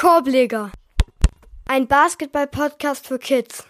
Korbleger, ein Basketball-Podcast für Kids.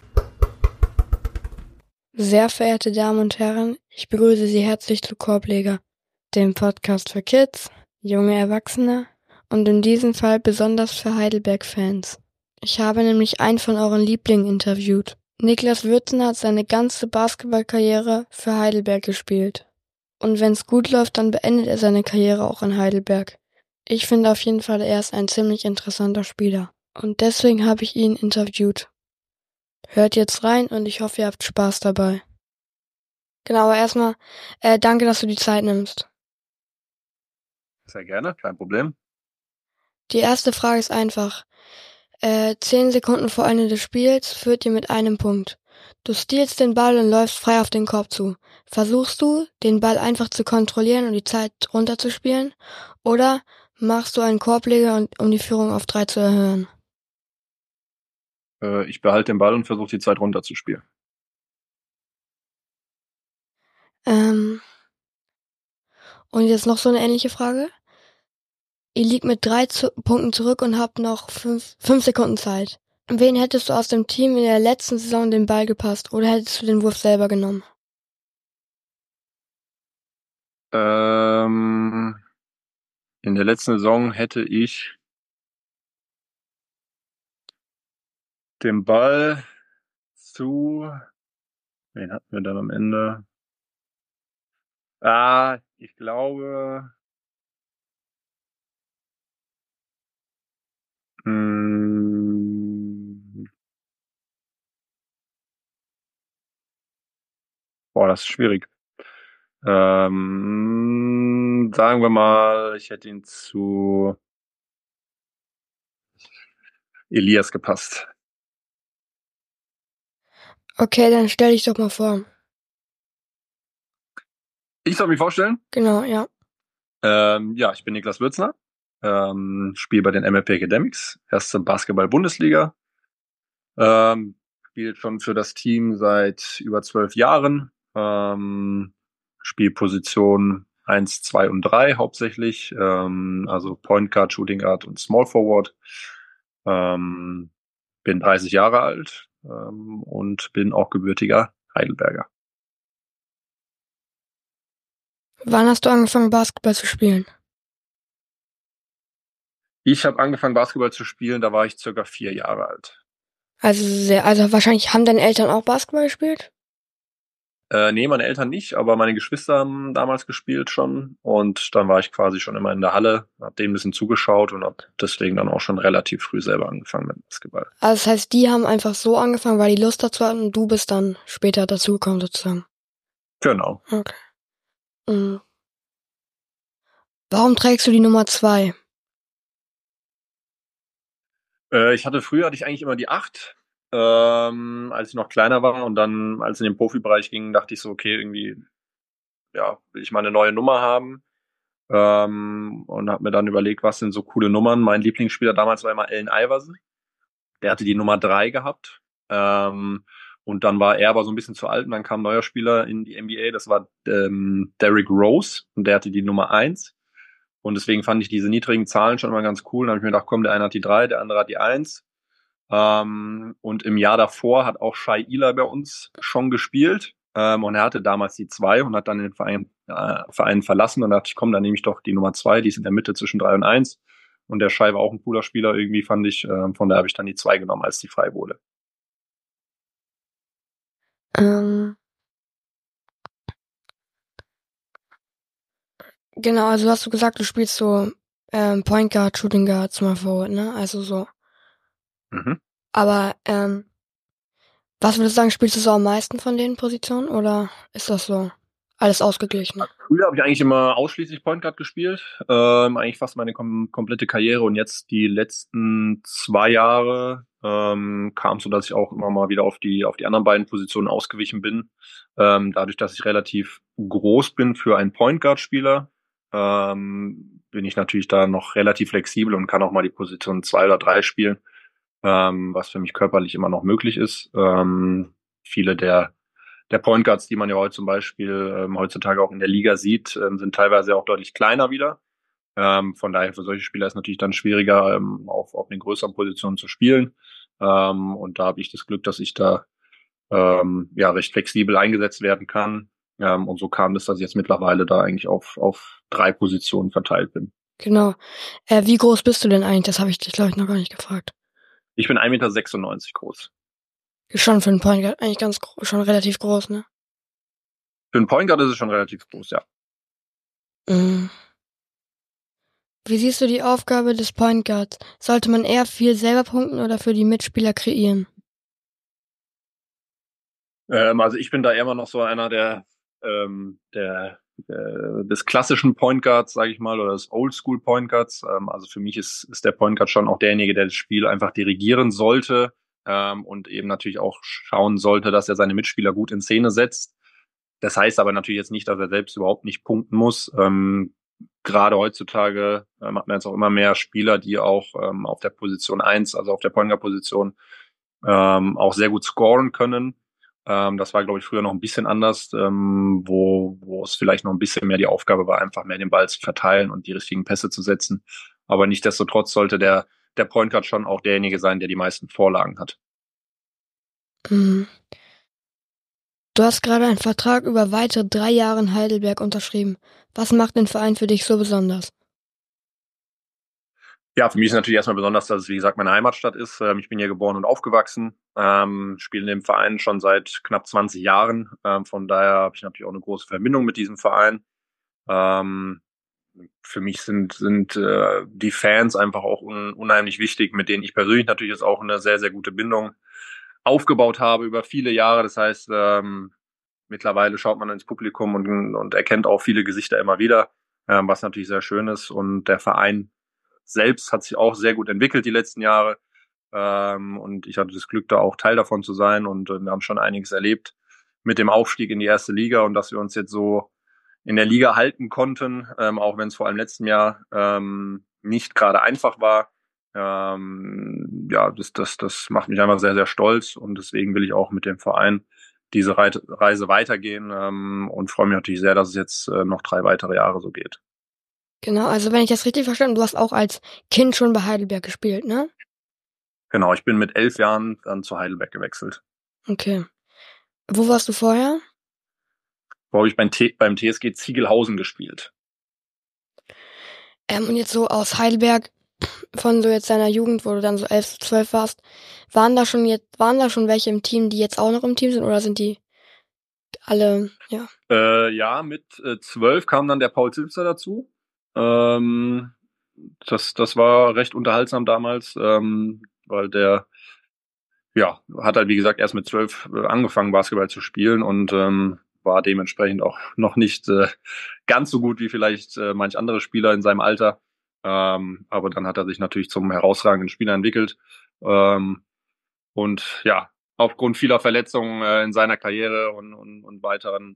Sehr verehrte Damen und Herren, ich begrüße Sie herzlich zu Korbleger, dem Podcast für Kids, junge Erwachsene und in diesem Fall besonders für Heidelberg-Fans. Ich habe nämlich einen von euren Lieblingen interviewt. Niklas Würzner hat seine ganze Basketballkarriere für Heidelberg gespielt. Und wenn es gut läuft, dann beendet er seine Karriere auch in Heidelberg. Ich finde auf jeden Fall, er ist ein ziemlich interessanter Spieler. Und deswegen habe ich ihn interviewt. Hört jetzt rein und ich hoffe, ihr habt Spaß dabei. Genau, aber erstmal, danke, dass du die Zeit nimmst. Sehr gerne, kein Problem. Die erste Frage ist einfach. 10 Sekunden vor Ende des Spiels führt ihr mit einem Punkt. Du stealst den Ball und läufst frei auf den Korb zu. Versuchst du, den Ball einfach zu kontrollieren und die Zeit runterzuspielen? Oder machst du einen Korbleger, um die Führung auf 3 zu erhöhen? Ich behalte den Ball und versuche die Zeit runterzuspielen. Und jetzt noch so eine ähnliche Frage. Ihr liegt mit 3 Punkten zurück und habt noch 5 Sekunden Zeit. Wen hättest du aus dem Team in der letzten Saison den Ball gepasst oder hättest du den Wurf selber genommen? In der letzten Saison hätte ich den Ball zu... Wen hatten wir dann am Ende? Ich glaube... das ist schwierig. Sagen wir mal, ich hätte ihn zu Elias gepasst. Okay, dann stell dich doch mal vor. Ich soll mich vorstellen? Genau, ja. Ich bin Niklas Würzner, spiele bei den MLP Academics, erste Basketball-Bundesliga, spiele schon für das Team seit über 12 Jahren, spiele Position 1, 2 und 3 hauptsächlich, also Point Guard, Shooting Guard und Small Forward, bin 30 Jahre alt und bin auch gebürtiger Heidelberger. Wann hast du angefangen, Basketball zu spielen? Ich habe angefangen, Basketball zu spielen, da war ich circa 4 Jahre alt. Also wahrscheinlich haben deine Eltern auch Basketball gespielt? Nee, meine Eltern nicht, aber meine Geschwister haben damals gespielt schon und dann war ich quasi schon immer in der Halle, hab denen ein bisschen zugeschaut und hab deswegen dann auch schon relativ früh selber angefangen mit Basketball. Also das heißt, die haben einfach so angefangen, weil die Lust dazu hatten und du bist dann später dazugekommen sozusagen? Genau. Okay. Mhm. Warum trägst du die Nummer 2? Früher hatte ich eigentlich immer die 8, als ich noch kleiner war und dann, als es in den Profibereich ging, dachte ich so, okay, irgendwie, will ich mal eine neue Nummer haben. Und habe mir dann überlegt, was sind so coole Nummern. Mein Lieblingsspieler damals war immer Allen Iverson. Der hatte die Nummer 3 gehabt. Und dann war er aber so ein bisschen zu alt und dann kam ein neuer Spieler in die NBA, das war Derrick Rose und der hatte die Nummer 1. Und deswegen fand ich diese niedrigen Zahlen schon immer ganz cool. Dann habe ich mir gedacht, komm, der eine hat die 3, der andere hat die 1. Und im Jahr davor hat auch Shai Ila bei uns schon gespielt. Und er hatte damals die 2 und hat dann den Verein verlassen. Und da dachte ich, komm, dann nehme ich doch die Nummer 2, die ist in der Mitte zwischen 3 und 1. Und der Shai war auch ein cooler Spieler irgendwie, fand ich. Von daher habe ich dann die 2 genommen, als die frei wurde. Genau, also hast du gesagt, du spielst so Point Guard, Shooting Guard, Small Forward, ne? Also so. Mhm. Aber was würdest du sagen, spielst du so am meisten von den Positionen oder ist das so alles ausgeglichen? Früher habe ich eigentlich immer ausschließlich Point Guard gespielt, eigentlich fast meine komplette Karriere und jetzt die letzten 2 Jahre kam es so, dass ich auch immer mal wieder auf die anderen beiden Positionen ausgewichen bin. Dadurch, dass ich relativ groß bin für einen Point Guard Spieler, bin ich natürlich da noch relativ flexibel und kann auch mal die Position 2 oder 3 spielen, was für mich körperlich immer noch möglich ist. Viele der Point Guards, die man ja heute zum Beispiel heutzutage auch in der Liga sieht, sind teilweise auch deutlich kleiner wieder. Von daher für solche Spieler ist natürlich dann schwieriger, auf den größeren Positionen zu spielen. Und da habe ich das Glück, dass ich da ja recht flexibel eingesetzt werden kann. Und so kam es, dass ich jetzt mittlerweile da eigentlich auf 3 Positionen verteilt bin. Genau. Wie groß bist du denn eigentlich? Das habe ich dich, glaube ich, noch gar nicht gefragt. Ich bin 1,96 Meter groß. Ist schon für einen Point Guard eigentlich schon relativ groß, ne? Für einen Point Guard ist es schon relativ groß, ja. Mhm. Wie siehst du die Aufgabe des Point Guards? Sollte man eher viel selber punkten oder für die Mitspieler kreieren? Also ich bin da immer noch so einer des klassischen Point Guards, sage ich mal, oder des Oldschool Point Guards. Also für mich ist der Point Guard schon auch derjenige, der das Spiel einfach dirigieren sollte, und eben natürlich auch schauen sollte, dass er seine Mitspieler gut in Szene setzt. Das heißt aber natürlich jetzt nicht, dass er selbst überhaupt nicht punkten muss. Gerade heutzutage hat man jetzt auch immer mehr Spieler, die auch auf der Position 1, also auf der Point Guard Position, auch sehr gut scoren können. Das war, glaube ich, früher noch ein bisschen anders, wo es vielleicht noch ein bisschen mehr die Aufgabe war, einfach mehr den Ball zu verteilen und die richtigen Pässe zu setzen. Aber nichtsdestotrotz sollte der Point Guard schon auch derjenige sein, der die meisten Vorlagen hat. Mhm. Du hast gerade einen Vertrag über weitere 3 Jahre in Heidelberg unterschrieben. Was macht den Verein für dich so besonders? Ja, für mich ist natürlich erstmal besonders, dass es, wie gesagt, meine Heimatstadt ist. Ich bin hier geboren und aufgewachsen, spiele in dem Verein schon seit knapp 20 Jahren. Von daher habe ich natürlich auch eine große Verbindung mit diesem Verein. Ähm, für mich sind die Fans einfach auch unheimlich wichtig, mit denen ich persönlich natürlich jetzt auch eine sehr, sehr gute Bindung aufgebaut habe über viele Jahre. Das heißt, mittlerweile schaut man ins Publikum und erkennt auch viele Gesichter immer wieder, was natürlich sehr schön ist. Und der Verein selbst hat sich auch sehr gut entwickelt die letzten Jahre. Und ich hatte das Glück, da auch Teil davon zu sein. Und wir haben schon einiges erlebt mit dem Aufstieg in die erste Liga und dass wir uns jetzt so in der Liga halten konnten, auch wenn es vor allem letzten Jahr nicht gerade einfach war. Ja, das macht mich einfach sehr, sehr stolz und deswegen will ich auch mit dem Verein diese Reise weitergehen, und freue mich natürlich sehr, dass es jetzt noch 3 weitere Jahre so geht. Genau, also wenn ich das richtig verstanden, du hast auch als Kind schon bei Heidelberg gespielt, ne? Genau, ich bin mit 11 Jahren dann zu Heidelberg gewechselt. Okay. Wo warst du vorher? Wo habe ich beim TSG Ziegelhausen gespielt. Und jetzt so aus Heidelberg, von so jetzt deiner Jugend, wo du dann so 11, 12 warst, waren da schon welche im Team, die jetzt auch noch im Team sind, oder sind die alle, ja? Ja, mit 12 kam dann der Paul Zipser dazu. Ähm, das war recht unterhaltsam damals, weil der ja hat halt wie gesagt erst mit 12 angefangen Basketball zu spielen und war dementsprechend auch noch nicht ganz so gut wie vielleicht manch andere Spieler in seinem Alter. Aber dann hat er sich natürlich zum herausragenden Spieler entwickelt. Und ja, aufgrund vieler Verletzungen in seiner Karriere und weiteren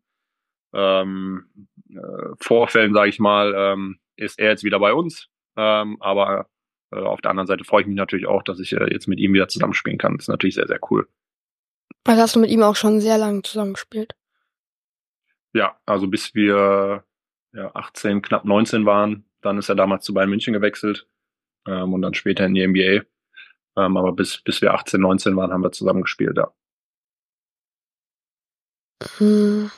Vorfällen, sage ich mal, ist er jetzt wieder bei uns. Aber auf der anderen Seite freue ich mich natürlich auch, dass ich jetzt mit ihm wieder zusammenspielen kann. Das ist natürlich sehr, sehr cool. Also hast du mit ihm auch schon sehr lange zusammengespielt. Ja, also bis wir 18, knapp 19 waren, dann ist er damals zu Bayern München gewechselt, und dann später in die NBA. Aber bis wir 18, 19 waren, haben wir zusammen gespielt, ja. Hm.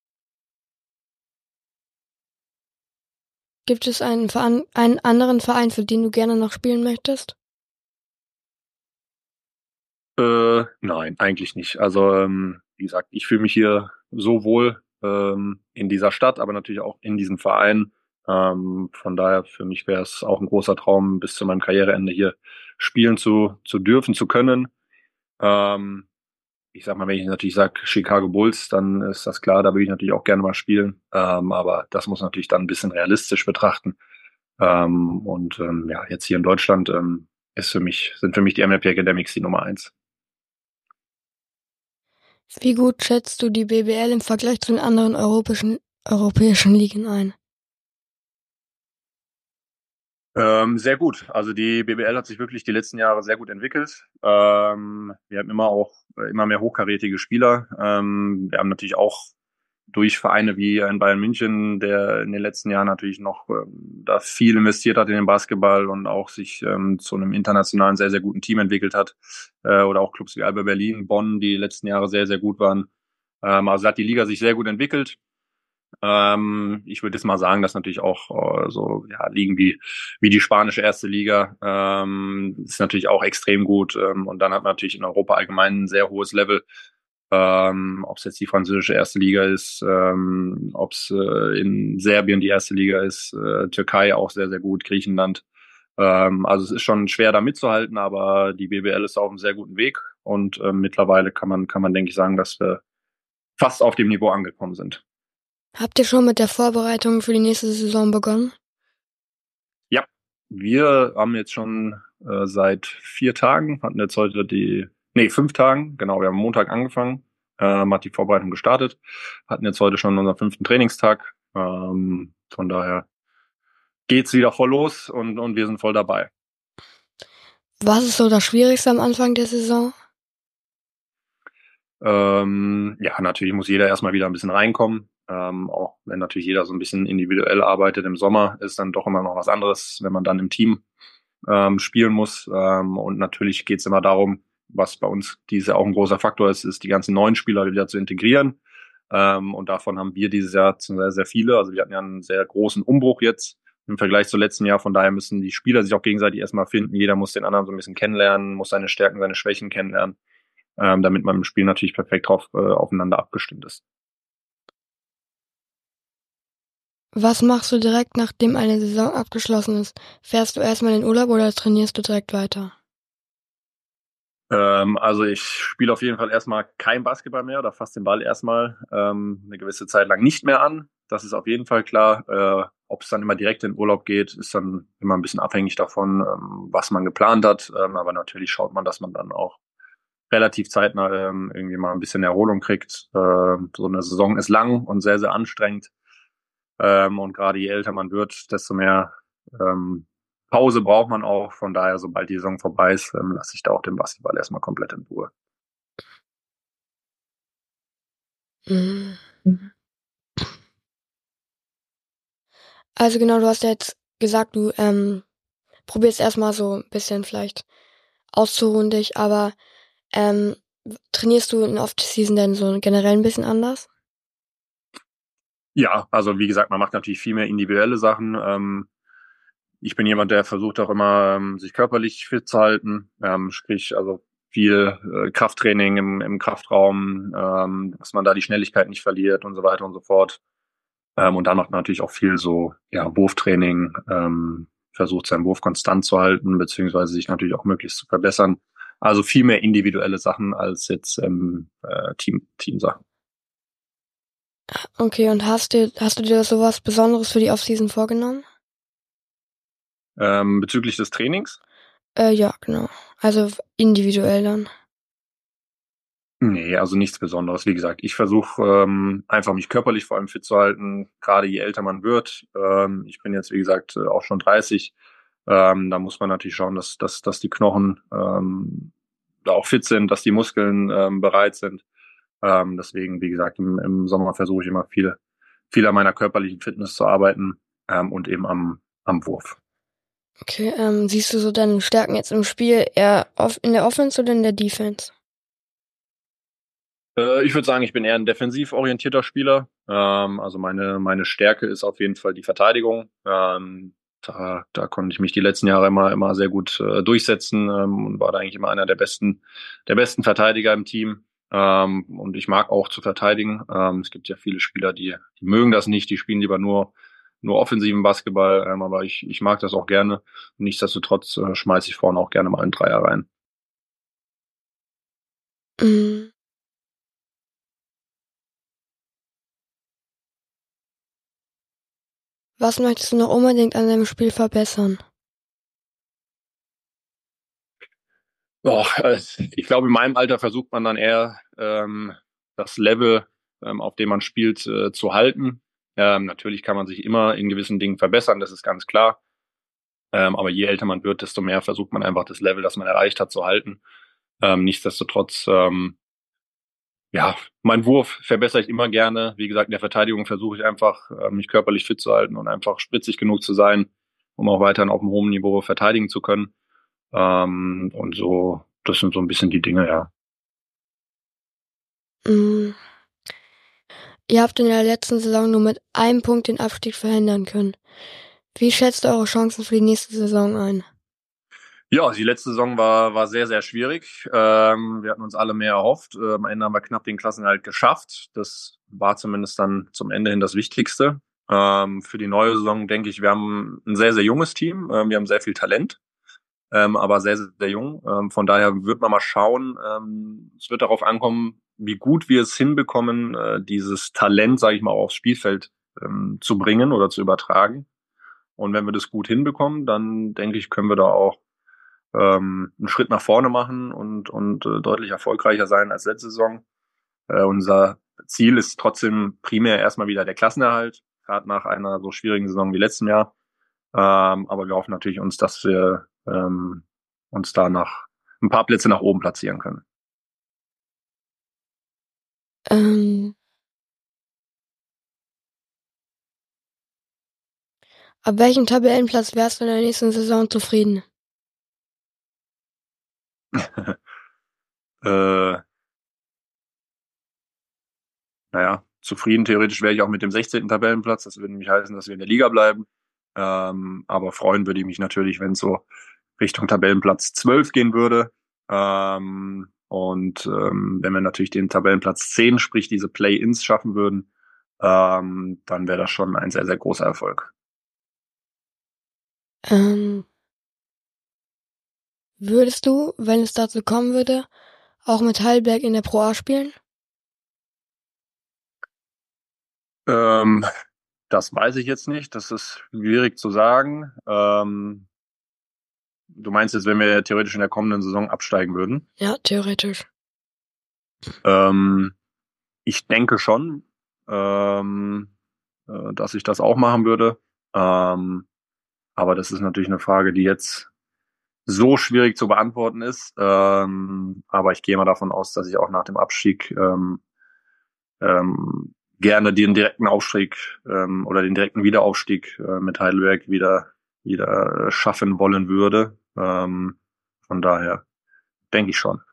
Gibt es einen anderen Verein, für den du gerne noch spielen möchtest? Nein, eigentlich nicht. Also, wie gesagt, ich fühle mich hier so wohl in dieser Stadt, aber natürlich auch in diesem Verein. Von daher, für mich wäre es auch ein großer Traum, bis zu meinem Karriereende hier spielen zu dürfen, zu können. Ähm, ich sag mal, wenn ich natürlich sage Chicago Bulls, dann ist das klar, da würde ich natürlich auch gerne mal spielen. Aber das muss natürlich dann ein bisschen realistisch betrachten. Ja, jetzt hier in Deutschland sind für mich die MLP Academics die Nummer 1. Wie gut schätzt du die BBL im Vergleich zu den anderen europäischen Ligen ein? Sehr gut. Also die BBL hat sich wirklich die letzten Jahre sehr gut entwickelt. Wir haben immer mehr hochkarätige Spieler. Wir haben natürlich auch durch Vereine wie ein Bayern München, der in den letzten Jahren natürlich noch da viel investiert hat in den Basketball und auch sich zu einem internationalen sehr, sehr guten Team entwickelt hat. Oder auch Clubs wie Alba Berlin, Bonn, die letzten Jahre sehr, sehr gut waren. Also hat die Liga sich sehr gut entwickelt. Ich würde jetzt mal sagen, dass natürlich auch so Ligen wie die spanische erste Liga ist natürlich auch extrem gut. Und dann hat man natürlich in Europa allgemein ein sehr hohes Level. Ob es jetzt die französische erste Liga ist, ob es in Serbien die erste Liga ist, Türkei auch sehr, sehr gut, Griechenland. Also es ist schon schwer da mitzuhalten, aber die BBL ist auf einem sehr guten Weg und mittlerweile kann man, denke ich, sagen, dass wir fast auf dem Niveau angekommen sind. Habt ihr schon mit der Vorbereitung für die nächste Saison begonnen? Ja, wir haben jetzt schon seit 4 Tagen, hatten jetzt heute 5 Tagen, genau, wir haben Montag angefangen, hat die Vorbereitung gestartet, hatten jetzt heute schon unseren 5. Trainingstag, von daher geht's wieder voll los und wir sind voll dabei. Was ist so das Schwierigste am Anfang der Saison? Natürlich muss jeder erstmal wieder ein bisschen reinkommen. Auch wenn natürlich jeder so ein bisschen individuell arbeitet im Sommer, ist dann doch immer noch was anderes, wenn man dann im Team spielen muss. Und natürlich geht's immer darum, was bei uns dieses Jahr auch ein großer Faktor ist die ganzen neuen Spieler wieder zu integrieren. Und davon haben wir dieses Jahr sehr, sehr viele. Also wir hatten ja einen sehr großen Umbruch jetzt im Vergleich zu letzten Jahr. Von daher müssen die Spieler sich auch gegenseitig erstmal finden. Jeder muss den anderen so ein bisschen kennenlernen, muss seine Stärken, seine Schwächen kennenlernen, damit man im Spiel natürlich perfekt drauf aufeinander abgestimmt ist. Was machst du direkt, nachdem eine Saison abgeschlossen ist? Fährst du erstmal in den Urlaub oder trainierst du direkt weiter? Also ich spiele auf jeden Fall erstmal kein Basketball mehr oder fasse den Ball erstmal eine gewisse Zeit lang nicht mehr an. Das ist auf jeden Fall klar. Ob es dann immer direkt in den Urlaub geht, ist dann immer ein bisschen abhängig davon, was man geplant hat. Aber natürlich schaut man, dass man dann auch relativ zeitnah irgendwie mal ein bisschen Erholung kriegt. So eine Saison ist lang und sehr, sehr anstrengend. Und gerade je älter man wird, desto mehr Pause braucht man auch. Von daher, sobald die Saison vorbei ist, lasse ich da auch den Basketball erstmal komplett in Ruhe. Mhm. Also genau, du hast ja jetzt gesagt, du probierst erstmal so ein bisschen vielleicht auszuruhen dich, aber trainierst du in Off-Season denn so generell ein bisschen anders? Ja, also wie gesagt, man macht natürlich viel mehr individuelle Sachen. Ich bin jemand, der versucht auch immer, sich körperlich fit zu halten, sprich also viel Krafttraining im Kraftraum, dass man da die Schnelligkeit nicht verliert und so weiter und so fort. Und dann macht man natürlich auch viel so Wurftraining, versucht seinen Wurf konstant zu halten, beziehungsweise sich natürlich auch möglichst zu verbessern. Also viel mehr individuelle Sachen als jetzt Teamsachen. Okay, und hast du dir sowas Besonderes für die Off-Season vorgenommen? Bezüglich des Trainings? Ja, genau. Also individuell dann. Nee, also nichts Besonderes. Wie gesagt, ich versuche einfach mich körperlich vor allem fit zu halten, gerade je älter man wird. Ich bin jetzt, wie gesagt, auch schon 30. Da muss man natürlich schauen, dass die Knochen da auch fit sind, dass die Muskeln bereit sind. Deswegen, wie gesagt, im Sommer versuche ich immer viel an meiner körperlichen Fitness zu arbeiten und eben am Wurf. Okay, siehst du so deine Stärken jetzt im Spiel eher in der Offense oder in der Defense? Ich würde sagen, ich bin eher ein defensiv orientierter Spieler. Also meine Stärke ist auf jeden Fall die Verteidigung. Da konnte ich mich die letzten Jahre immer sehr gut durchsetzen und war da eigentlich immer einer der besten Verteidiger im Team. Und ich mag auch zu verteidigen. Es gibt ja viele Spieler, die mögen das nicht, die spielen lieber nur offensiven Basketball, aber ich mag das auch gerne. Nichtsdestotrotz schmeiße ich vorne auch gerne mal einen Dreier rein. Mhm. Was möchtest du noch unbedingt an deinem Spiel verbessern? Ich glaube, in meinem Alter versucht man dann eher das Level, auf dem man spielt, zu halten. Natürlich kann man sich immer in gewissen Dingen verbessern, das ist ganz klar. Aber je älter man wird, desto mehr versucht man einfach das Level, das man erreicht hat, zu halten. Nichtsdestotrotz Ja, mein Wurf verbessere ich immer gerne. Wie gesagt, in der Verteidigung versuche ich einfach, mich körperlich fit zu halten und einfach spritzig genug zu sein, um auch weiterhin auf einem hohen Niveau verteidigen zu können. Und so, das sind so ein bisschen die Dinge, ja. Mm, Ihr habt in der letzten Saison nur mit einem Punkt den Abstieg verhindern können. Wie schätzt ihr eure Chancen für die nächste Saison ein? Ja, also die letzte Saison war sehr, sehr schwierig. Wir hatten uns alle mehr erhofft. Am Ende haben wir knapp den Klassenerhalt geschafft. Das war zumindest dann zum Ende hin das Wichtigste. Für die neue Saison denke ich, wir haben ein sehr, sehr junges Team. Wir haben sehr viel Talent, aber sehr, sehr jung. Von daher wird man mal schauen. Es wird darauf ankommen, wie gut wir es hinbekommen, dieses Talent, sage ich mal, aufs Spielfeld zu bringen oder zu übertragen. Und wenn wir das gut hinbekommen, dann denke ich, können wir da auch einen Schritt nach vorne machen und deutlich erfolgreicher sein als letzte Saison. Unser Ziel ist trotzdem primär erstmal wieder der Klassenerhalt, gerade nach einer so schwierigen Saison wie letztem Jahr. Aber wir hoffen natürlich dass wir uns da nach ein paar Plätze nach oben platzieren können. Ähm, ab welchem Tabellenplatz wärst du in der nächsten Saison zufrieden? äh, naja, zufrieden theoretisch wäre ich auch mit dem 16. Tabellenplatz. Das würde nämlich heißen, dass wir in der Liga bleiben. Aber freuen würde ich mich natürlich, wenn es so Richtung Tabellenplatz 12 gehen würde. Wenn wir natürlich den Tabellenplatz 10, sprich diese Play-ins schaffen würden, dann wäre das schon ein sehr, sehr großer Erfolg. Ähm, würdest du, wenn es dazu kommen würde, auch mit Heidelberg in der Pro A spielen? Ähm, Das weiß ich jetzt nicht. Das ist schwierig zu sagen. Du meinst jetzt, wenn wir theoretisch in der kommenden Saison absteigen würden? Ja, theoretisch. Ähm, Ich denke schon, dass ich das auch machen würde. Ähm, aber das ist natürlich eine Frage, die jetzt so schwierig zu beantworten ist. Aber ich gehe mal davon aus, dass ich auch nach dem Abstieg gerne den direkten Aufstieg oder den direkten Wiederaufstieg mit Heidelberg wieder schaffen wollen würde. Von daher denke ich schon.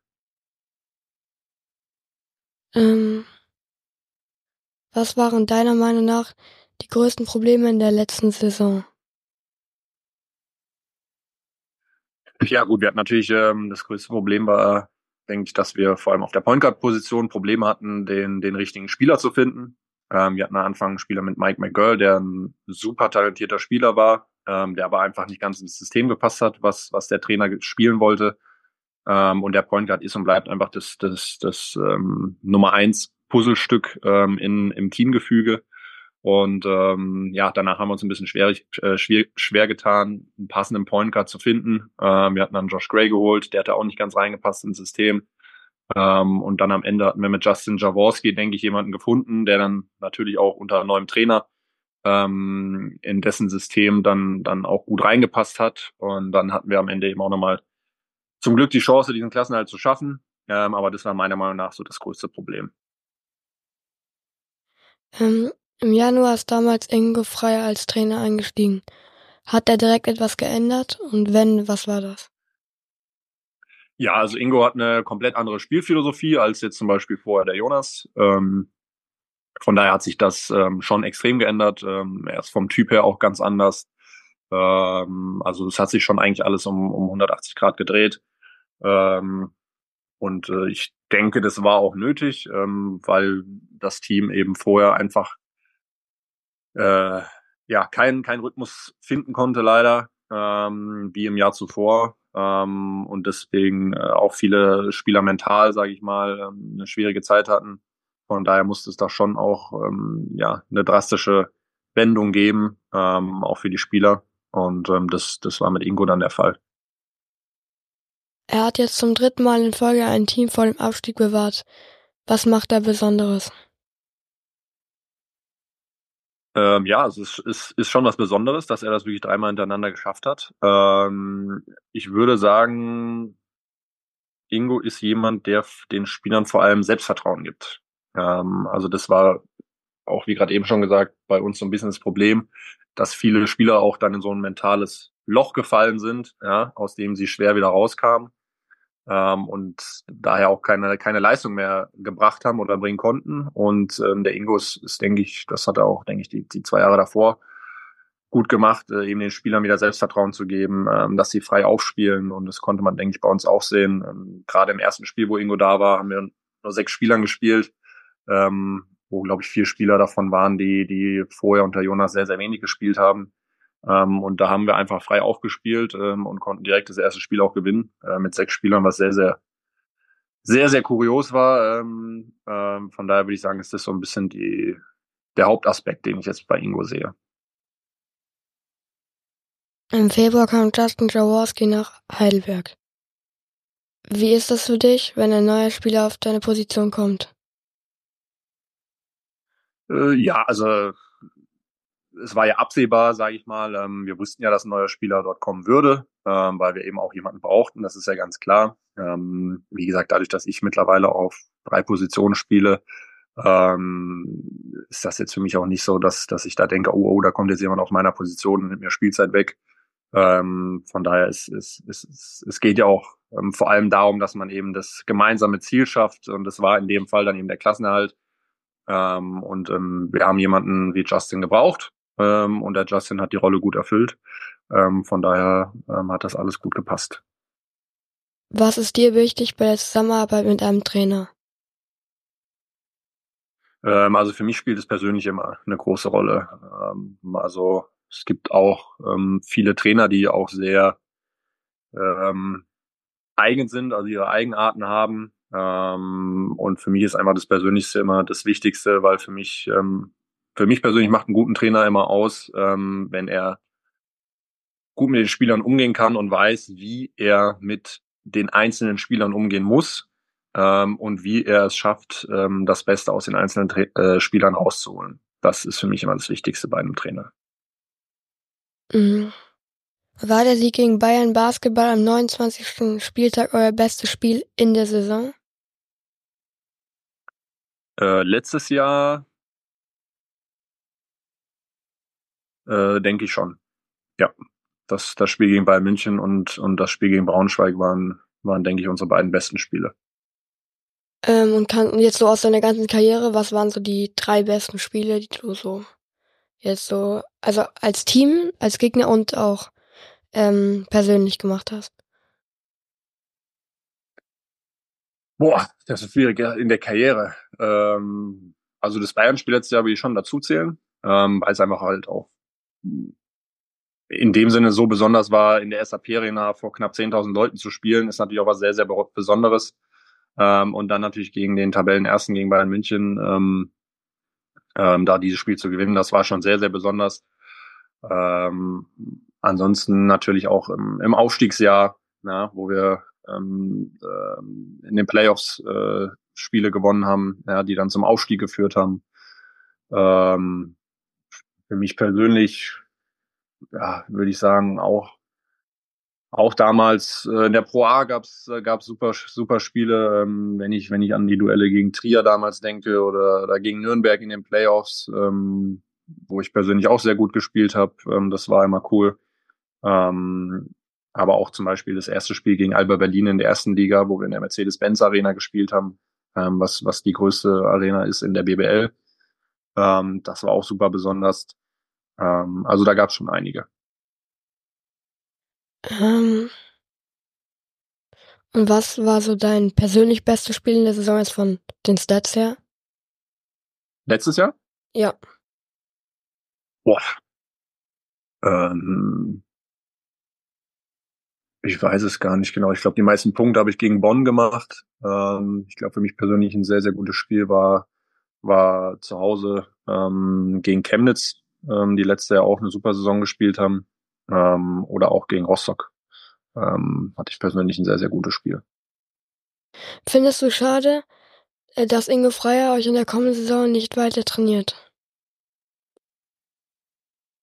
Ähm, was waren deiner Meinung nach die größten Probleme in der letzten Saison? Ja gut, wir hatten natürlich das größte Problem war, denke ich, dass wir vor allem auf der Point Guard Position Probleme hatten, den richtigen Spieler zu finden. Wir hatten am Anfang einen Spieler mit Mike McGurl, der ein super talentierter Spieler war, der aber einfach nicht ganz ins System gepasst hat, was der Trainer spielen wollte. Und der Point Guard ist und bleibt einfach das Nummer eins Puzzlestück im Teamgefüge. Und ja, danach haben wir uns ein bisschen schwer getan, einen passenden Point Guard zu finden. Wir hatten dann Josh Gray geholt, der hatte auch nicht ganz reingepasst ins System. Und dann am Ende hatten wir mit Justin Jaworski, denke ich, jemanden gefunden, der dann natürlich auch unter neuem Trainer in dessen System dann auch gut reingepasst hat. Und dann hatten wir am Ende eben auch nochmal zum Glück die Chance, diesen Klassenerhalt zu schaffen. Aber das war meiner Meinung nach so das größte Problem. Im Januar ist damals Ingo Freier als Trainer eingestiegen. Hat er direkt etwas geändert? Und wenn, was war das? Ja, also Ingo hat eine komplett andere Spielphilosophie als jetzt zum Beispiel vorher der Jonas. Von daher hat sich das schon extrem geändert. Er ist vom Typ her auch ganz anders. Also es hat sich schon eigentlich alles um 180 Grad gedreht. Ich denke, das war auch nötig, weil das Team eben vorher einfach äh, ja keinen Rhythmus finden konnte, leider, wie im Jahr zuvor. Und deswegen auch viele Spieler mental, sage ich mal, eine schwierige Zeit hatten. Von daher musste es da schon auch ja eine drastische Wendung geben, auch für die Spieler. Und das war mit Ingo dann der Fall. Er hat jetzt zum dritten Mal in Folge ein Team vor dem Abstieg bewahrt. Was macht er Besonderes? Ja, also ist schon was Besonderes, dass er das wirklich dreimal hintereinander geschafft hat. Ich würde sagen, Ingo ist jemand, der den Spielern vor allem Selbstvertrauen gibt. Also das war auch, wie gerade eben schon gesagt, bei uns so ein bisschen das Problem, dass viele Spieler auch dann in so ein mentales Loch gefallen sind, ja, aus dem sie schwer wieder rauskamen, und daher auch keine Leistung mehr gebracht haben oder bringen konnten. Und der Ingo ist, denke ich, das hat er auch, denke ich, die 2 Jahre davor gut gemacht, eben den Spielern wieder Selbstvertrauen zu geben, dass sie frei aufspielen. Und das konnte man, denke ich, bei uns auch sehen. Gerade im ersten Spiel, wo Ingo da war, haben wir nur 6 Spielern gespielt, wo, glaube ich, 4 Spieler davon waren, die vorher unter Jonas sehr, sehr wenig gespielt haben. Und da haben wir einfach frei aufgespielt, und konnten direkt das erste Spiel auch gewinnen, mit 6 Spielern, was sehr, sehr, sehr, sehr kurios war. Von daher würde ich sagen, ist das so ein bisschen der Hauptaspekt, den ich jetzt bei Ingo sehe. Im Februar kam Justin Jaworski nach Heidelberg. Wie ist das für dich, wenn ein neuer Spieler auf deine Position kommt? Ja, also es war ja absehbar, sage ich mal. Wir wussten ja, dass ein neuer Spieler dort kommen würde, weil wir eben auch jemanden brauchten. Das ist ja ganz klar. Wie gesagt, dadurch, dass ich mittlerweile auf 3 Positionen spiele, ist das jetzt für mich auch nicht so, dass ich da denke, oh, da kommt jetzt jemand auf meiner Position und nimmt mir Spielzeit weg. Von daher es geht ja auch vor allem darum, dass man eben das gemeinsame Ziel schafft. Und das war in dem Fall dann eben der Klassenerhalt. Und wir haben jemanden wie Justin gebraucht, und der Justin hat die Rolle gut erfüllt. Von daher hat das alles gut gepasst. Was ist dir wichtig bei der Zusammenarbeit mit einem Trainer? Also für mich spielt es persönlich immer eine große Rolle. Also es gibt auch viele Trainer, die auch sehr ähm, eigen sind, also ihre Eigenarten haben. Und für mich ist einfach das Persönlichste immer das Wichtigste, weil für mich persönlich macht einen guten Trainer immer aus, wenn er gut mit den Spielern umgehen kann und weiß, wie er mit den einzelnen Spielern umgehen muss, und wie er es schafft, das Beste aus den einzelnen Spielern rauszuholen. Das ist für mich immer das Wichtigste bei einem Trainer. Mhm. War der Sieg gegen Bayern Basketball am 29. Spieltag euer bestes Spiel in der Saison? Letztes Jahr denke ich schon. Ja, das Spiel gegen Bayern München und das Spiel gegen Braunschweig waren, denke ich, unsere beiden besten Spiele. Und jetzt so aus deiner ganzen Karriere, was waren so die 3 besten Spiele, die du so jetzt so, also als Team, als Gegner und auch persönlich gemacht hast? Boah, das ist schwierig ja, in der Karriere. Also das Bayern-Spiel letztes Jahr will ich schon dazu zählen, weil es einfach halt auch in dem Sinne so besonders war, in der SAP-Arena vor knapp 10.000 Leuten zu spielen, ist natürlich auch was sehr, sehr Besonderes. Und dann natürlich gegen den Tabellenersten, gegen Bayern München, da dieses Spiel zu gewinnen, das war schon sehr, sehr besonders. Ansonsten natürlich auch im Aufstiegsjahr, ja, wo wir in den Playoffs Spiele gewonnen haben, ja, die dann zum Aufstieg geführt haben. Ähm, für mich persönlich, ja, würde ich sagen, auch damals in der Pro A gab's super Spiele, wenn ich an die Duelle gegen Trier damals denke oder gegen Nürnberg in den Playoffs, wo ich persönlich auch sehr gut gespielt habe. Das war immer cool. Ähm, aber auch zum Beispiel das erste Spiel gegen Alba Berlin in der ersten Liga, wo wir in der Mercedes-Benz Arena gespielt haben, was die größte Arena ist in der BBL. Das war auch super besonders. Also da gab's schon einige. Ähm, und was war so dein persönlich bestes Spiel in der Saison jetzt von den Stats her? Letztes Jahr? Ja. Boah. Ähm, Ich weiß es gar nicht genau. Ich glaube, die meisten Punkte habe ich gegen Bonn gemacht. Ich glaube, für mich persönlich ein sehr, sehr gutes Spiel war zu Hause gegen Chemnitz, die letzte Jahr auch eine super Saison gespielt haben. Oder auch gegen Rostock. Hatte ich persönlich ein sehr, sehr gutes Spiel. Findest du schade, dass Ingo Freier euch in der kommenden Saison nicht weiter trainiert?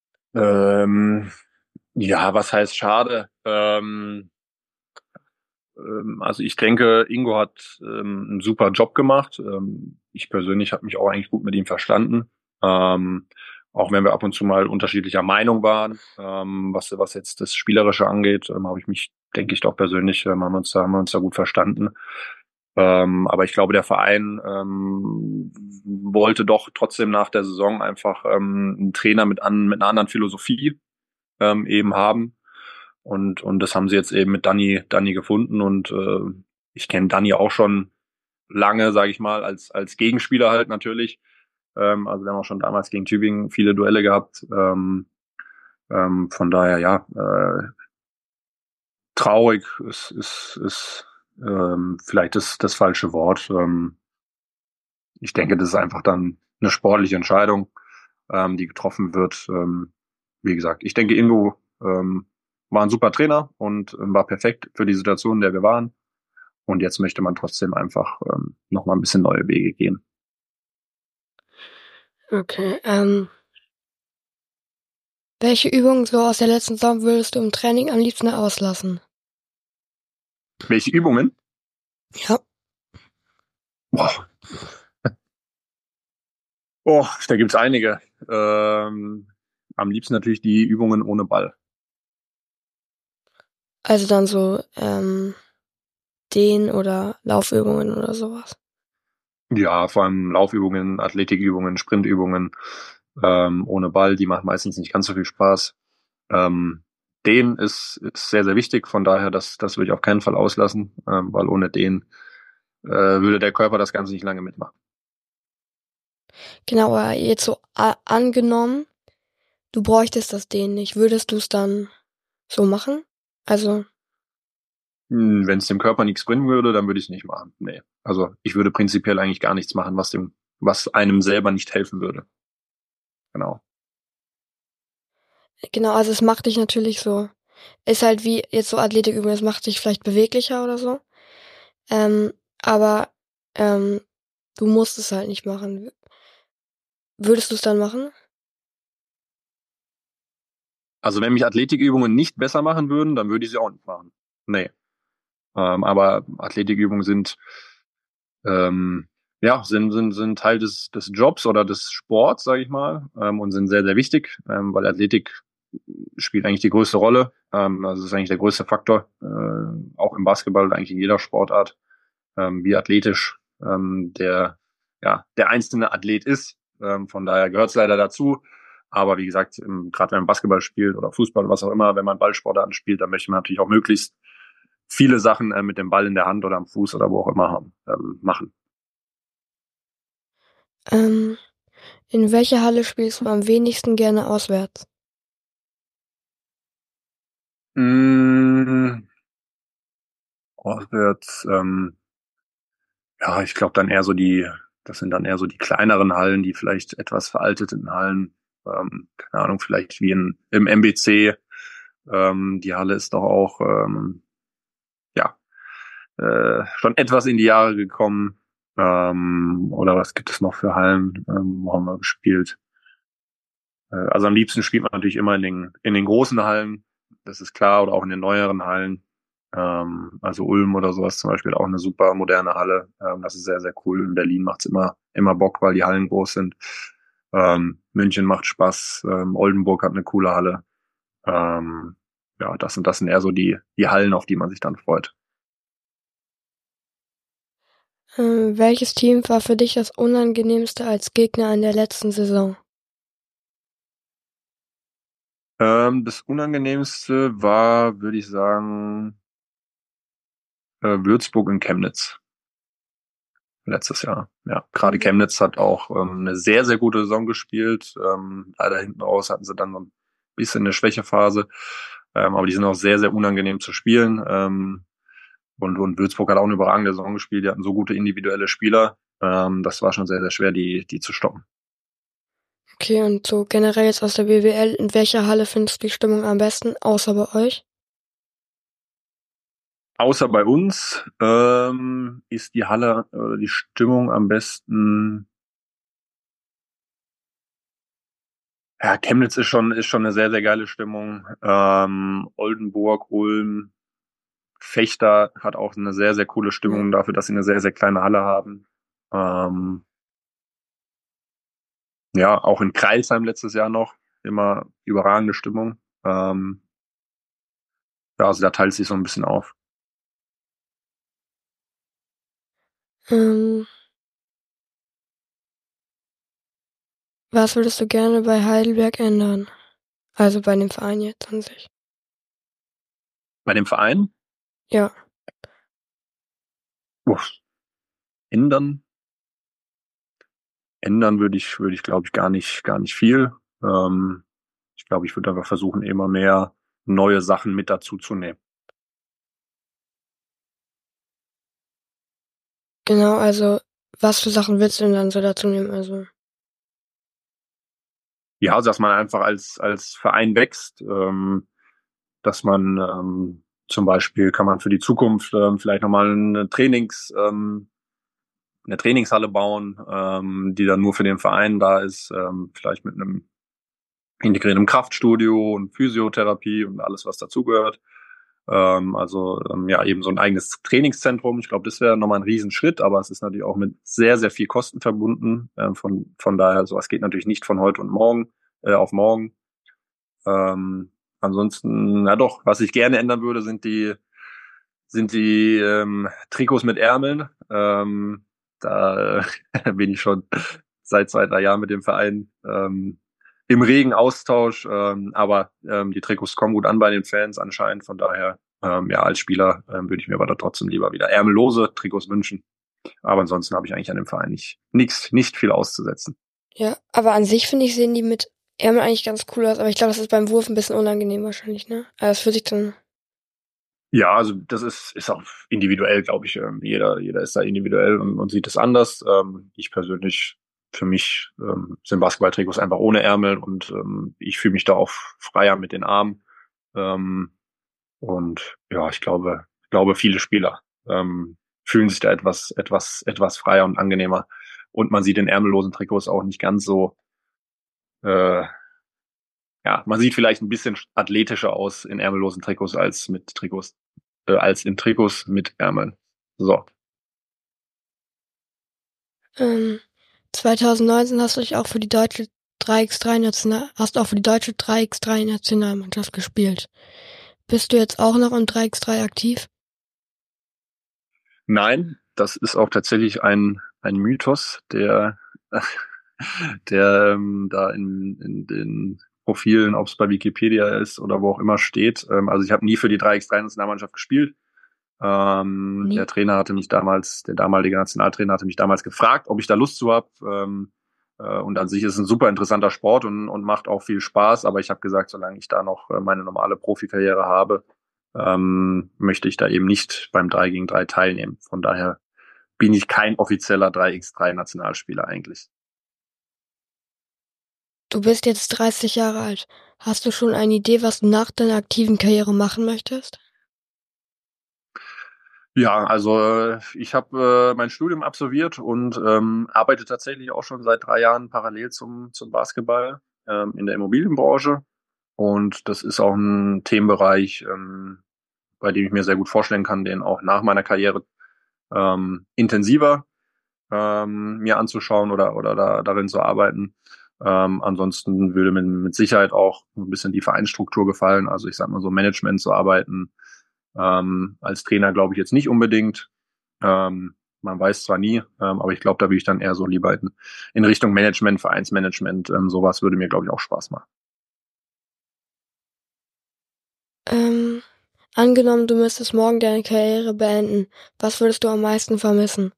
Ähm, ja, was heißt schade? Also ich denke, Ingo hat einen super Job gemacht. Ich persönlich habe mich auch eigentlich gut mit ihm verstanden. Ähm, Auch wenn wir ab und zu mal unterschiedlicher Meinung waren, was jetzt das Spielerische angeht, habe ich mich, denke ich, doch persönlich, haben wir uns da gut verstanden. Aber ich glaube, der Verein wollte doch trotzdem nach der Saison einfach einen Trainer mit einer anderen Philosophie eben haben. Und das haben sie jetzt eben mit Danny gefunden. Und ich kenne Danny auch schon lange, sage ich mal, als Gegenspieler halt natürlich. Also wir haben auch schon damals gegen Tübingen viele Duelle gehabt. Von daher, ja, traurig ist vielleicht das falsche Wort. Ich denke, das ist einfach dann eine sportliche Entscheidung, die getroffen wird. Wie gesagt, ich denke, Ingo war ein super Trainer und war perfekt für die Situation, in der wir waren. Und jetzt möchte man trotzdem einfach noch mal ein bisschen neue Wege gehen. Okay, welche Übungen so aus der letzten Saison würdest du im Training am liebsten auslassen? Welche Übungen? Ja. Boah, oh, da gibt's einige. Am liebsten natürlich die Übungen ohne Ball. Also dann so Dehn- oder Laufübungen oder sowas. Ja, vor allem Laufübungen, Athletikübungen, Sprintübungen ohne Ball, die machen meistens nicht ganz so viel Spaß. Ähm, Den ist sehr, sehr wichtig, von daher, das würde ich auf keinen Fall auslassen, weil ohne den würde der Körper das Ganze nicht lange mitmachen. Genau, aber jetzt so angenommen, du bräuchtest das Dehnen nicht. Würdest du es dann so machen? Also, Wenn es dem Körper nichts bringen würde, dann würde ich es nicht machen. Nee. Also ich würde prinzipiell eigentlich gar nichts machen, was einem selber nicht helfen würde. Genau. genau, also es macht dich natürlich so, ist halt wie jetzt so Athletikübungen, es macht dich vielleicht beweglicher oder so. Aber ähm, du musst es halt nicht machen. Würdest du es dann machen? Also wenn mich Athletikübungen nicht besser machen würden, dann würde ich sie auch nicht machen. Nee. Aber Athletikübungen ähm, ja, sind Teil des Jobs oder des Sports, sage ich mal, und sind sehr, sehr wichtig, weil Athletik spielt eigentlich die größte Rolle. Also ist eigentlich der größte Faktor, auch im Basketball und eigentlich in jeder Sportart, wie athletisch der einzelne Athlet ist. Von daher gehört es leider dazu. Aber wie gesagt, gerade wenn man Basketball spielt oder Fußball oder was auch immer, wenn man Ballsportarten spielt, dann möchte man natürlich auch möglichst viele Sachen mit dem Ball in der Hand oder am Fuß oder wo auch immer machen. Ähm, in welcher Halle spielst du am wenigsten gerne auswärts? Mm, Auswärts, ja, ich glaube dann eher so das sind dann eher so die kleineren Hallen, die vielleicht etwas veralteten Hallen, keine Ahnung, vielleicht wie im MBC. Die Halle ist doch auch, ja, schon etwas in die Jahre gekommen. Oder was gibt es noch für Hallen? Wo haben wir gespielt? Also am liebsten spielt man natürlich immer in den großen Hallen, das ist klar, oder auch in den neueren Hallen. Also Ulm oder sowas zum Beispiel auch eine super moderne Halle. Das ist sehr, sehr cool. In Berlin macht's immer Bock, weil die Hallen groß sind. München macht Spaß. Oldenburg hat eine coole Halle. Ähm, ja, das sind eher so die Hallen, auf die man sich dann freut. Welches Team war für dich das unangenehmste als Gegner in der letzten Saison? Das Unangenehmste war, würde ich sagen, Würzburg und Chemnitz. Letztes Jahr. Ja, gerade Chemnitz hat auch eine sehr, sehr gute Saison gespielt. Leider hinten raus hatten sie dann so ein bisschen eine Schwächephase. Aber die sind auch sehr, sehr unangenehm zu spielen. Und Würzburg hat auch eine überragende Saison gespielt. Die hatten so gute individuelle Spieler. Das war schon sehr, sehr schwer, die zu stoppen. Okay, und so generell jetzt aus der BWL, in welcher Halle findest du die Stimmung am besten, außer bei euch? Außer bei uns ist die Halle oder die Stimmung am besten. Ja, Chemnitz ist schon eine sehr, sehr geile Stimmung. Oldenburg, Ulm. Fechter hat auch eine sehr, sehr coole Stimmung dafür, dass sie eine sehr, sehr kleine Halle haben. Ja, auch in Crailsheim letztes Jahr noch immer überragende Stimmung. Ja, also da teilt sich so ein bisschen auf. Ähm, Was würdest du gerne bei Heidelberg ändern? Also bei dem Verein jetzt an sich. Bei dem Verein, Ja, uff, ändern, ändern würde ich, glaube ich, gar nicht viel. Ich glaube, ich würde einfach versuchen, immer mehr neue Sachen mit dazu zu nehmen. genau, also was für Sachen willst du denn dann so dazu nehmen? Also, Ja, also dass man einfach als Verein wächst, dass man zum Beispiel kann man für die Zukunft vielleicht nochmal eine Trainingshalle bauen, die dann nur für den Verein da ist, vielleicht mit einem integriertem Kraftstudio und Physiotherapie und alles, was dazugehört. Ja, eben so ein eigenes Trainingszentrum. Ich glaube, das wäre nochmal ein Riesenschritt, aber es ist natürlich auch mit sehr, sehr viel Kosten verbunden. Von daher, sowas geht natürlich nicht von heute und morgen auf morgen. Ansonsten, na doch, was ich gerne ändern würde, sind die Trikots mit Ärmeln. Da bin ich schon seit 2, 3 Jahren mit dem Verein im regen Austausch. Aber die Trikots kommen gut an bei den Fans anscheinend. Von daher, ja, als Spieler würde ich mir aber da trotzdem lieber wieder ärmellose Trikots wünschen. Aber ansonsten habe ich eigentlich an dem Verein nicht viel auszusetzen. ja, aber an sich finde ich, sehen die mit Ärmel eigentlich ganz cool aus, aber ich glaube, das ist beim Wurf ein bisschen unangenehm wahrscheinlich, ne? Also das fühlt sich dann, Ja, also das ist auch individuell, glaube ich. Jeder ist da individuell und sieht es anders. Ich persönlich, für mich sind Basketballtrikots einfach ohne Ärmel und ich fühle mich da auch freier mit den Armen. Ähm, und ja, ich glaube, viele Spieler fühlen sich da etwas freier und angenehmer. Und man sieht in ärmellosen Trikots auch nicht ganz so, äh, ja, man sieht vielleicht ein bisschen athletischer aus in ärmellosen Trikots als in Trikots mit Ärmeln. So. ähm, 2019 hast du dich auch für die deutsche 3x3 Nationalmannschaft gespielt. Bist du jetzt auch noch im 3x3 aktiv? Nein, das ist auch tatsächlich ein Mythos, der da in den Profilen, ob es bei Wikipedia ist oder wo auch immer steht. Also ich habe nie für die 3x3 Nationalmannschaft gespielt. Nie. Der damalige Nationaltrainer hatte mich damals gefragt, ob ich da Lust zu habe. Und an sich ist es ein super interessanter Sport und macht auch viel Spaß. Aber ich habe gesagt, solange ich da noch meine normale Profikarriere habe, möchte ich da eben nicht beim 3 gegen 3 teilnehmen. Von daher bin ich kein offizieller 3x3 Nationalspieler eigentlich. Du bist jetzt 30 Jahre alt. Hast du schon eine Idee, was du nach deiner aktiven Karriere machen möchtest? Ja, also ich habe mein Studium absolviert und arbeite tatsächlich auch schon seit 3 Jahren parallel zum Basketball in der Immobilienbranche. Und das ist auch ein Themenbereich, bei dem ich mir sehr gut vorstellen kann, den auch nach meiner Karriere intensiver mir anzuschauen oder darin zu arbeiten. Ansonsten würde mir mit Sicherheit auch ein bisschen die Vereinsstruktur gefallen. Also ich sag mal so Management zu arbeiten. Als Trainer glaube ich jetzt nicht unbedingt. Man weiß zwar nie, aber ich glaube, da würde ich dann eher so lieber in Richtung Management, Vereinsmanagement, sowas würde mir, glaube ich, auch Spaß machen. Ähm, Angenommen, du müsstest morgen deine Karriere beenden. Was würdest du am meisten vermissen?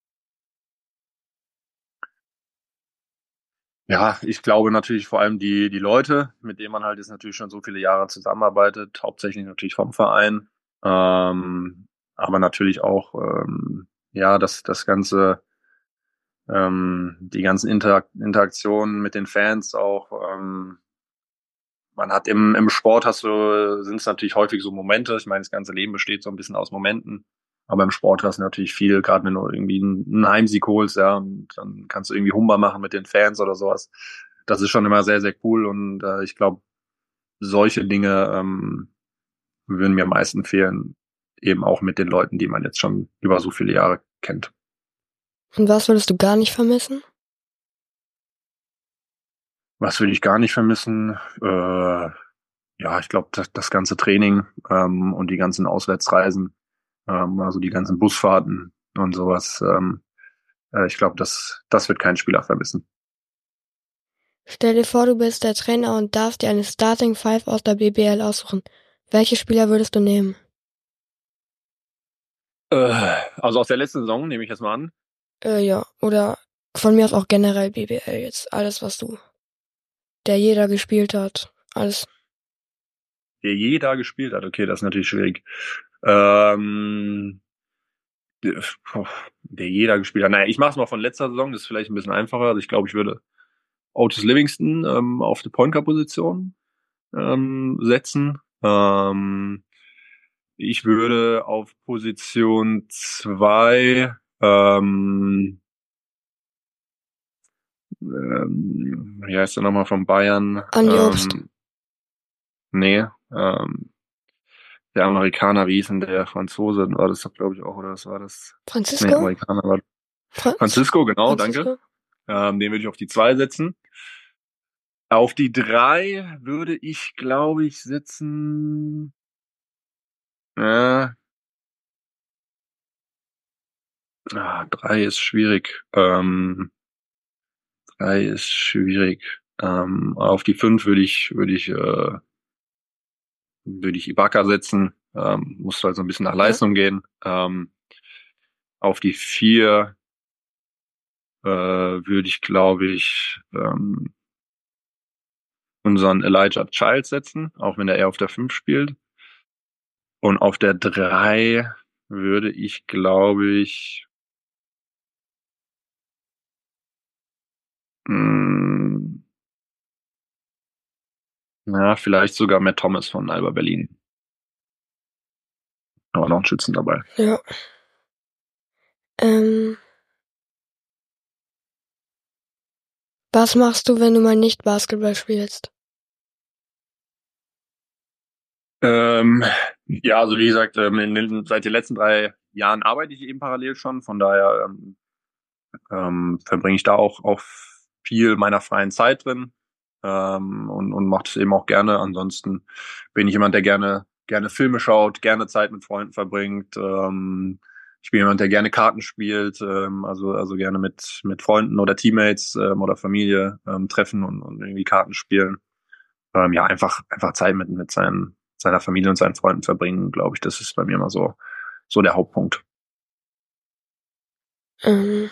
Ja, ich glaube natürlich vor allem die Leute, mit denen man halt jetzt natürlich schon so viele Jahre zusammenarbeitet, hauptsächlich natürlich vom Verein, aber natürlich auch ja das ganze die ganzen Interaktionen mit den Fans auch. Man hat im Sport sind es natürlich häufig so Momente. Ich meine, das ganze Leben besteht so ein bisschen aus Momenten. Aber im Sport hast du natürlich viel, gerade wenn du irgendwie einen Heimsieg holst, ja, und dann kannst du irgendwie Humba machen mit den Fans oder sowas. Das ist schon immer sehr, sehr cool und ich glaube, solche Dinge würden mir am meisten fehlen. eben auch mit den Leuten, die man jetzt schon über so viele Jahre kennt. Und was würdest du gar nicht vermissen? Was will ich gar nicht vermissen? Ja, ich glaube, das ganze Training und die ganzen Auswärtsreisen, also die ganzen Busfahrten und sowas. Ich glaube, das wird kein Spieler vermissen. Stell dir vor, du bist der Trainer und darfst dir eine Starting Five aus der BBL aussuchen. Welche Spieler würdest du nehmen? Also aus der letzten Saison nehme ich jetzt mal an. Ja, oder von mir aus auch generell BBL jetzt. Alles, der jeder gespielt hat. Alles. Der je da gespielt hat. Okay, das ist natürlich schwierig. Ähm, der jeder gespielt hat. Naja, ich mache es mal von letzter Saison, das ist vielleicht ein bisschen einfacher. Also ich glaube, ich würde Otis Livingston auf die Point Guard Position setzen. Ich würde auf Position 2 wie heißt der nochmal von Bayern? Andi Obst. Nee, der Amerikaner, wie hieß denn der Franzose? War das doch, glaube ich, auch, oder was war das? Nee, Francisco? Amerikaner war Francisco, genau, Francisco? danke. Den würde ich auf die 2 setzen. Auf die 3 würde ich, glaube ich, setzen. Äh, 3 ist schwierig. 3 ist schwierig. Auf die 5 würde ich Ibaka setzen. Muss halt so ein bisschen nach Leistung gehen. Auf die 4 würde ich, glaube ich, unseren Elijah Child setzen, auch wenn er eher auf der 5 spielt. Und auf der 3 würde ich, glaube ich, vielleicht sogar Matt Thomas von Alba Berlin. Aber noch ein Schützen dabei. Ja. Was machst du, wenn du mal nicht Basketball spielst? Ja, also wie gesagt, seit den letzten 3 Jahren arbeite ich eben parallel schon. Von daher verbringe ich da auch viel meiner freien Zeit drin und mache das eben auch gerne. Ansonsten bin ich jemand, der gerne Filme schaut, gerne Zeit mit Freunden verbringt. Ich bin jemand, der gerne Karten spielt, also gerne mit Freunden oder Teammates oder Familie treffen und irgendwie Karten spielen. Ja, einfach Zeit mit seiner Familie und seinen Freunden verbringen, glaube ich, das ist bei mir immer so der Hauptpunkt. Wenn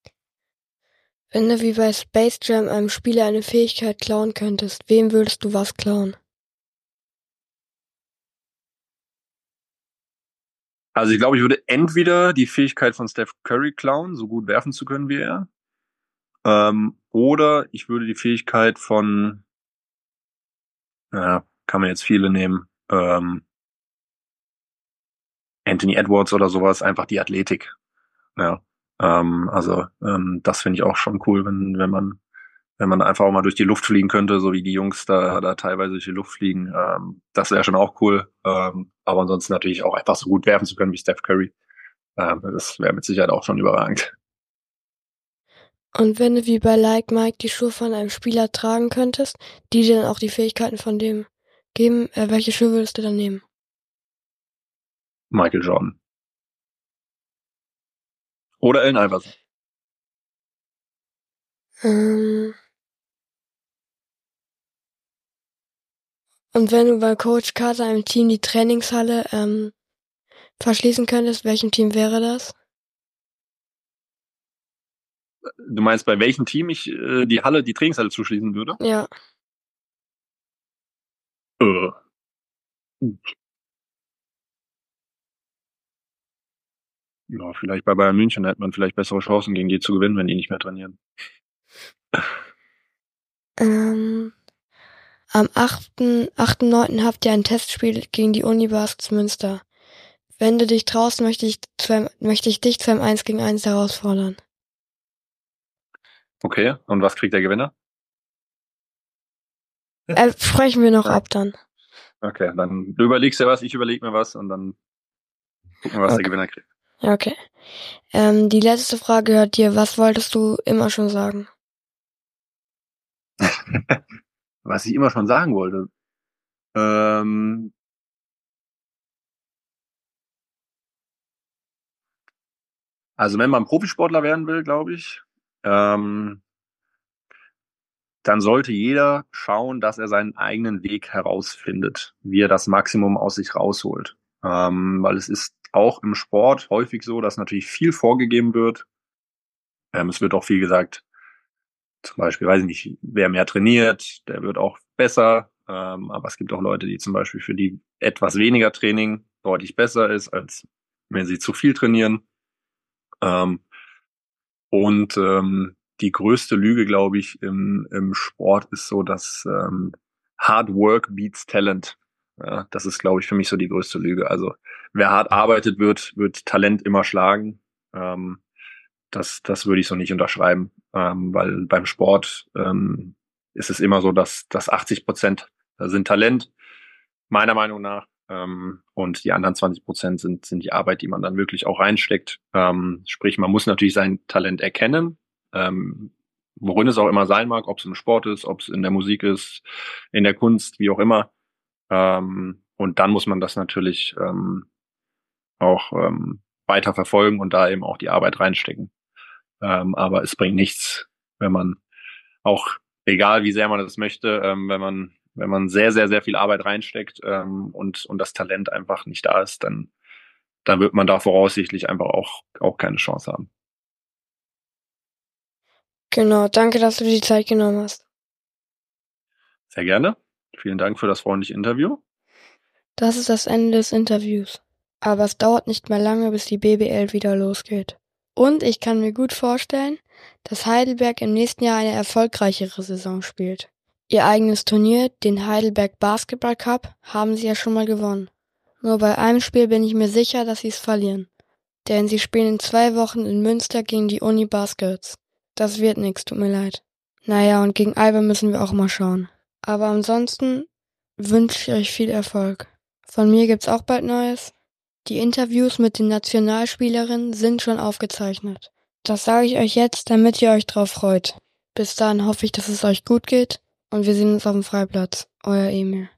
du wie bei Space Jam einem Spieler eine Fähigkeit klauen könntest, wem würdest du was klauen? Also ich glaube, ich würde entweder die Fähigkeit von Steph Curry klauen, so gut werfen zu können wie er, oder ich würde die Fähigkeit von, kann man jetzt viele nehmen, Anthony Edwards oder sowas, einfach die Athletik. Ja, das finde ich auch schon cool, wenn man einfach auch mal durch die Luft fliegen könnte, so wie die Jungs da teilweise durch die Luft fliegen. Das wäre schon auch cool. Aber ansonsten natürlich auch einfach so gut werfen zu können wie Steph Curry. Das wäre mit Sicherheit auch schon überragend. Und wenn du wie bei Like Mike die Schuhe von einem Spieler tragen könntest, die dir dann auch die Fähigkeiten von dem geben, welche Schuhe würdest du dann nehmen? Michael Jordan. Oder Allen Iverson. Und wenn du bei Coach Carter einem Team die Trainingshalle verschließen könntest, welchem Team wäre das? Du meinst, bei welchem Team ich die Trainingshalle zuschließen würde? Ja. Äh. Ja, vielleicht bei Bayern München hätte man vielleicht bessere Chancen gegen die zu gewinnen, wenn die nicht mehr trainieren. Am 8.9. habt ihr ein Testspiel gegen die Uni Baskets Münster. Wenn du dich traust, möchte ich dich zu einem 1 gegen 1 herausfordern. Okay, und was kriegt der Gewinner? Sprechen wir noch ab dann. Okay, dann du überlegst dir was, ich überlege mir was und dann Gucken wir, was Okay. der Gewinner kriegt. Ja, okay. Die letzte Frage gehört dir. Was wolltest du immer schon sagen? Was ich immer schon sagen wollte. Also wenn man Profisportler werden will, glaube ich, dann sollte jeder schauen, dass er seinen eigenen Weg herausfindet, wie er das Maximum aus sich rausholt. Weil es ist auch im Sport häufig so, dass natürlich viel vorgegeben wird. Es wird auch viel gesagt, zum Beispiel, weiß ich nicht, wer mehr trainiert, der wird auch besser. Aber es gibt auch Leute, die zum Beispiel für die etwas weniger Training deutlich besser ist, als wenn sie zu viel trainieren. Und die größte Lüge, glaube ich, im Sport ist so, dass Hard Work beats Talent. Ja, das ist, glaube ich, für mich so die größte Lüge. Also wer hart arbeitet, wird Talent immer schlagen. Das würde ich so nicht unterschreiben, weil beim Sport ist es immer so, dass 80% sind Talent, meiner Meinung nach. Und die anderen 20% sind die Arbeit, die man dann wirklich auch reinsteckt. Sprich, man muss natürlich sein Talent erkennen, worin es auch immer sein mag, ob es im Sport ist, ob es in der Musik ist, in der Kunst, wie auch immer. Und dann muss man das natürlich auch weiter verfolgen und da eben auch die Arbeit reinstecken. Aber es bringt nichts, wenn man auch, egal wie sehr man das möchte, wenn man sehr, sehr, sehr viel Arbeit reinsteckt und das Talent einfach nicht da ist, dann wird man da voraussichtlich einfach auch keine Chance haben. Genau, danke, dass du dir die Zeit genommen hast. Sehr gerne. Vielen Dank für das freundliche Interview. Das ist das Ende des Interviews. Aber es dauert nicht mehr lange, bis die BBL wieder losgeht. Und ich kann mir gut vorstellen, dass Heidelberg im nächsten Jahr eine erfolgreichere Saison spielt. Ihr eigenes Turnier, den Heidelberg Basketball Cup, haben sie ja schon mal gewonnen. Nur bei einem Spiel bin ich mir sicher, dass sie es verlieren. Denn sie spielen in 2 Wochen in Münster gegen die Uni Baskets. Das wird nix, tut mir leid. Naja, und gegen Alba müssen wir auch mal schauen. Aber ansonsten wünsche ich euch viel Erfolg. Von mir gibt's auch bald Neues. Die Interviews mit den Nationalspielerinnen sind schon aufgezeichnet. Das sage ich euch jetzt, damit ihr euch drauf freut. Bis dahin hoffe ich, dass es euch gut geht und wir sehen uns auf dem Freiplatz. Euer Emil.